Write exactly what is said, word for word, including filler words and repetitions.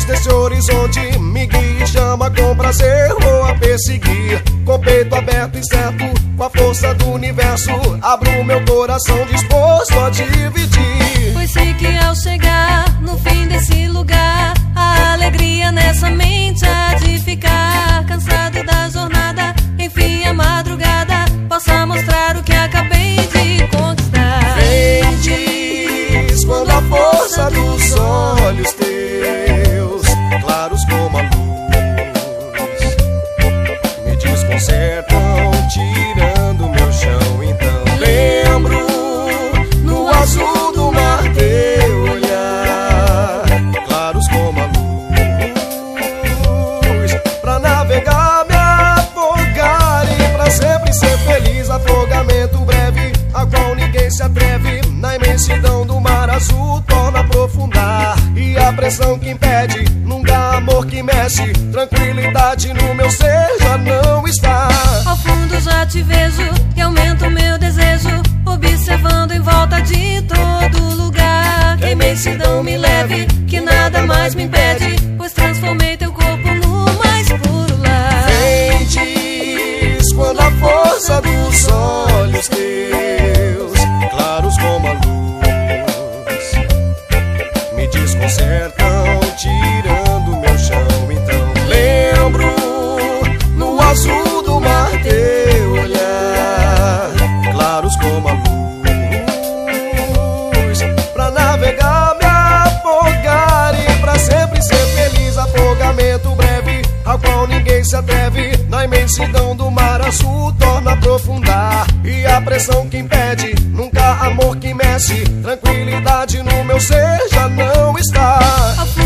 desse horizonte me guia e chama com prazer, vou a perseguir. Com peito aberto e certo, com a força do universo, abro meu coração disposto a dividir. Pois sei que ao chegar no fim desse lugar, a alegria nessa mente há de ficar. Cansado da jornada, enfim a madrugada possa mostrar o que acabei de conquistar. Vem, diz quando a força dos olhos teus, claros como a luz, me desconcertam, tirando meu chão. Então lembro no azul do mar teu olhar, claros como a luz, pra navegar, me afogar e pra sempre ser feliz. Afogamento breve, a qual ninguém se atreve, na imensidão do mar azul torna a aprofundar. E a pressão que impede, nunca amor que mexe, tranquilidade no meu ser já não está. Ao fundo já te vejo e aumenta o meu desejo, observando em volta de todo lugar. Que a imensidão me leve, que nada mais me impede, pois transformei teu corpo no mais puro lar. Vem, diz quando a força dos olhos teus, claros como a luz, me desconcertam, tirando meu chão. Então lembro no azul do mar teu olhar, claros como a luz, pra navegar, me afogar e pra sempre ser feliz. Afogamento breve, ao qual ninguém se atreve, na imensidão do mar azul torna a aprofundar. E a pressão que impede, nunca amor que mexe, tranquilidade no meu ser já não está.